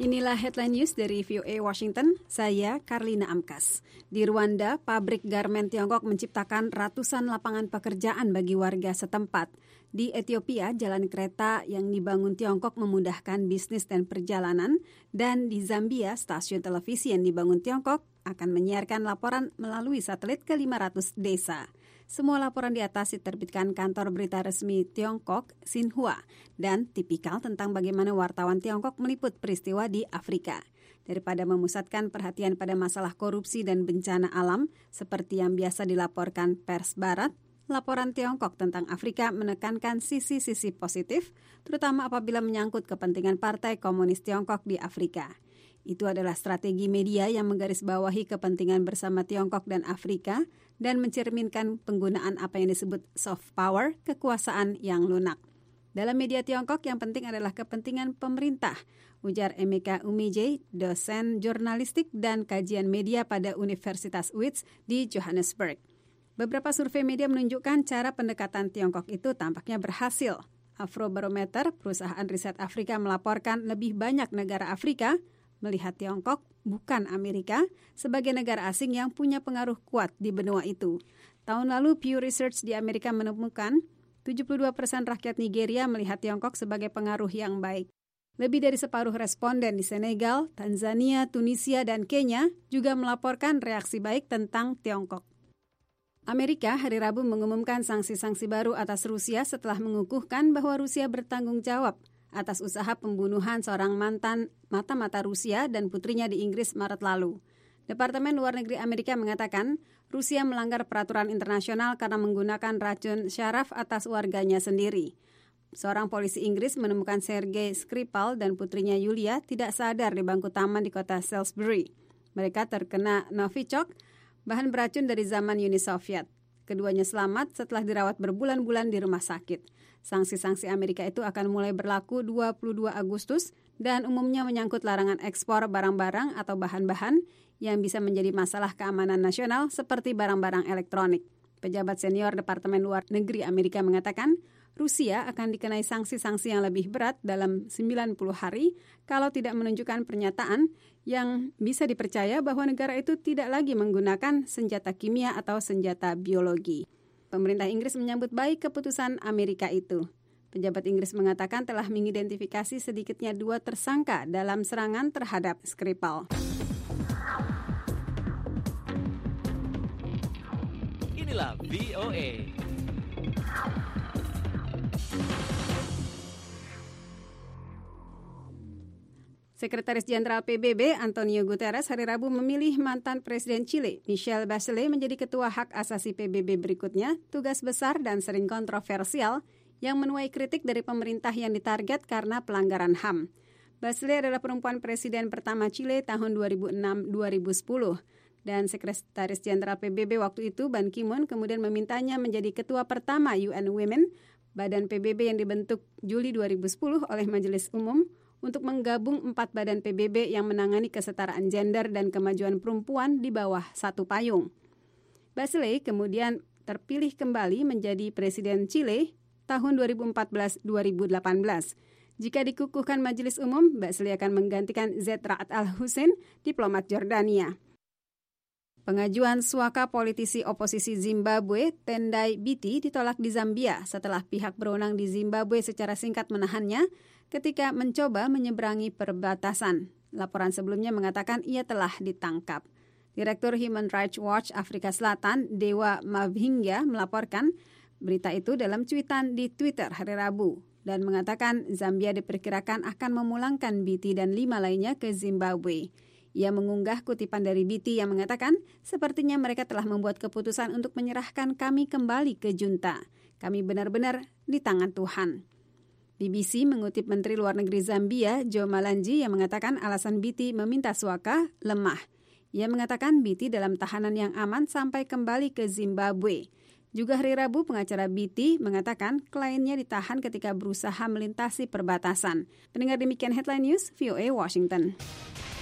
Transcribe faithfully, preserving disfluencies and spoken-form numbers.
Inilah headline news dari V O A Washington, saya Karlina Amkas. Di Rwanda, pabrik garmen Tiongkok menciptakan ratusan lapangan pekerjaan bagi warga setempat. Di Ethiopia, jalan kereta yang dibangun Tiongkok memudahkan bisnis dan perjalanan. Dan di Zambia, stasiun televisi yang dibangun Tiongkok akan menyiarkan laporan melalui satelit ke lima ratus desa. Semua laporan di atas diterbitkan kantor berita resmi Tiongkok, Xinhua, dan tipikal tentang bagaimana wartawan Tiongkok meliput peristiwa di Afrika. Daripada memusatkan perhatian pada masalah korupsi dan bencana alam, seperti yang biasa dilaporkan pers barat, laporan Tiongkok tentang Afrika menekankan sisi-sisi positif, terutama apabila menyangkut kepentingan Partai Komunis Tiongkok di Afrika. Itu adalah strategi media yang menggarisbawahi kepentingan bersama Tiongkok dan Afrika dan mencerminkan penggunaan apa yang disebut soft power, kekuasaan yang lunak. Dalam media Tiongkok yang penting adalah kepentingan pemerintah, ujar Emeka Umije, dosen jurnalistik dan kajian media pada Universitas Wits di Johannesburg. Beberapa survei media menunjukkan cara pendekatan Tiongkok itu tampaknya berhasil. Afrobarometer, perusahaan riset Afrika, melaporkan lebih banyak negara Afrika melihat Tiongkok, bukan Amerika, sebagai negara asing yang punya pengaruh kuat di benua itu. Tahun lalu Pew Research di Amerika menemukan tujuh puluh dua persen rakyat Nigeria melihat Tiongkok sebagai pengaruh yang baik. Lebih dari separuh responden di Senegal, Tanzania, Tunisia, dan Kenya juga melaporkan reaksi baik tentang Tiongkok. Amerika hari Rabu mengumumkan sanksi-sanksi baru atas Rusia setelah mengukuhkan bahwa Rusia bertanggung jawab atas usaha pembunuhan seorang mantan mata-mata Rusia dan putrinya di Inggris Maret lalu. Departemen Luar Negeri Amerika mengatakan Rusia melanggar peraturan internasional karena menggunakan racun syaraf atas warganya sendiri. Seorang polisi Inggris menemukan Sergei Skripal dan putrinya Yulia tidak sadar di bangku taman di kota Salisbury. Mereka terkena Novichok, bahan beracun dari zaman Uni Soviet. Keduanya selamat setelah dirawat berbulan-bulan di rumah sakit. Sanksi-sanksi Amerika itu akan mulai berlaku dua puluh dua Agustus dan umumnya menyangkut larangan ekspor barang-barang atau bahan-bahan yang bisa menjadi masalah keamanan nasional seperti barang-barang elektronik. Pejabat senior Departemen Luar Negeri Amerika mengatakan Rusia akan dikenai sanksi-sanksi yang lebih berat dalam sembilan puluh hari kalau tidak menunjukkan pernyataan yang bisa dipercaya bahwa negara itu tidak lagi menggunakan senjata kimia atau senjata biologi. Pemerintah Inggris menyambut baik keputusan Amerika itu. Pejabat Inggris mengatakan telah mengidentifikasi sedikitnya dua tersangka dalam serangan terhadap Skripal. Inilah V O A. Sekretaris Jenderal P B B Antonio Guterres hari Rabu memilih mantan Presiden Chile Michelle Bachelet menjadi Ketua Hak Asasi P B B berikutnya, tugas besar dan sering kontroversial yang menuai kritik dari pemerintah yang ditarget karena pelanggaran H A M. Bachelet adalah perempuan presiden pertama Chile tahun dua ribu enam sampai dua ribu sepuluh dan Sekretaris Jenderal P B B waktu itu Ban Ki-moon kemudian memintanya menjadi ketua pertama U N Women, badan P B B yang dibentuk Juli dua ribu sepuluh oleh Majelis Umum untuk menggabung empat badan P B B yang menangani kesetaraan gender dan kemajuan perempuan di bawah satu payung. Bachelet kemudian terpilih kembali menjadi Presiden Chile tahun dua ribu empat belas sampai dua ribu delapan belas. Jika dikukuhkan Majelis Umum, Bachelet akan menggantikan Zed Ra'ad Al-Hussein, diplomat Jordania. Pengajuan suaka politisi oposisi Zimbabwe, Tendai Biti, ditolak di Zambia setelah pihak berwenang di Zimbabwe secara singkat menahannya ketika mencoba menyeberangi perbatasan. Laporan sebelumnya mengatakan ia telah ditangkap. Direktur Human Rights Watch Afrika Selatan, Dewa Mavhingya, melaporkan berita itu dalam cuitan di Twitter hari Rabu dan mengatakan Zambia diperkirakan akan memulangkan Biti dan lima lainnya ke Zimbabwe. Ia mengunggah kutipan dari Biti yang mengatakan, sepertinya mereka telah membuat keputusan untuk menyerahkan kami kembali ke junta. Kami benar-benar di tangan Tuhan. B B C mengutip Menteri Luar Negeri Zambia, Joe Malanji, yang mengatakan alasan Biti meminta suaka lemah. Ia mengatakan Biti dalam tahanan yang aman sampai kembali ke Zimbabwe. Juga hari Rabu, pengacara Biti mengatakan kliennya ditahan ketika berusaha melintasi perbatasan. Pendengar demikian headline news V O A Washington.